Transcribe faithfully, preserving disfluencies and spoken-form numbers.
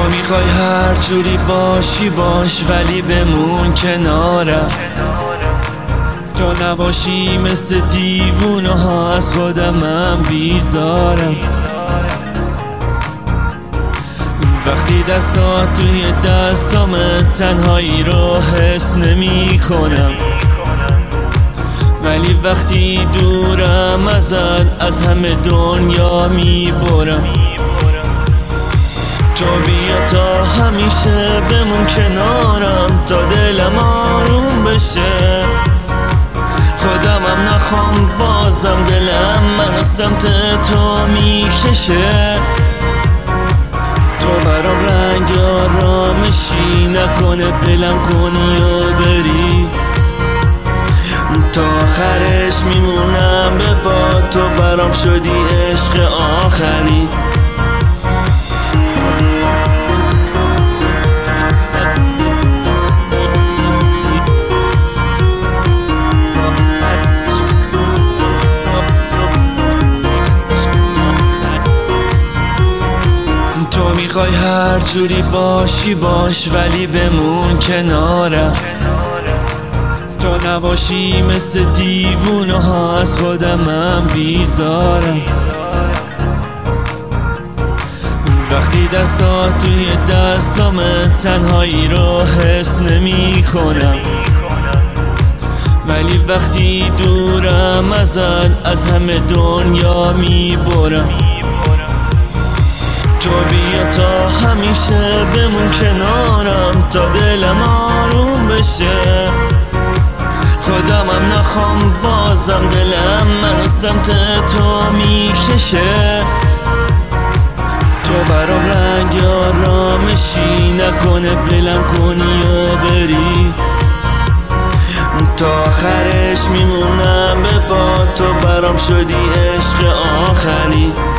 میخوای هر جوری باشی باش، ولی بمون کنارم. تو نباشی مثل دیوونه ها، از خودمم بیزارم. وقتی دستات توی دستام، تنهایی رو حس نمی کنم. ولی وقتی دورم ازت، از همه دنیا می برم. تو بیا تا همیشه بمون کنارم، تا دلم آروم بشه. خودمم نخوام بازم، دلم منو سمت تو میکشه. تو برام رنگ آرامشی، نکنه بلم کنی و بری. تا آخرش میمونم به پا، تو برام شدی عشق آخری. تو میخوای هر جوری باشی باش، ولی بمون کنارم. تو نباشی مثل دیوونه ها، از خودمم بیزارم. وقتی دستات توی دستام، تنهایی رو حس نمی کنم. ولی وقتی دورم ازت، از همه دنیا می برم. تو بیا تا همیشه بمون کنارم، تا دلم آروم بشه. خودمم نخوام بازم، دلم منو سمت تو میکشه. تو برام رنگ آرامشی، نکنه بلم کنی و بری. تا آخرش میمونم به پا، تو برام شدی عشق آخری.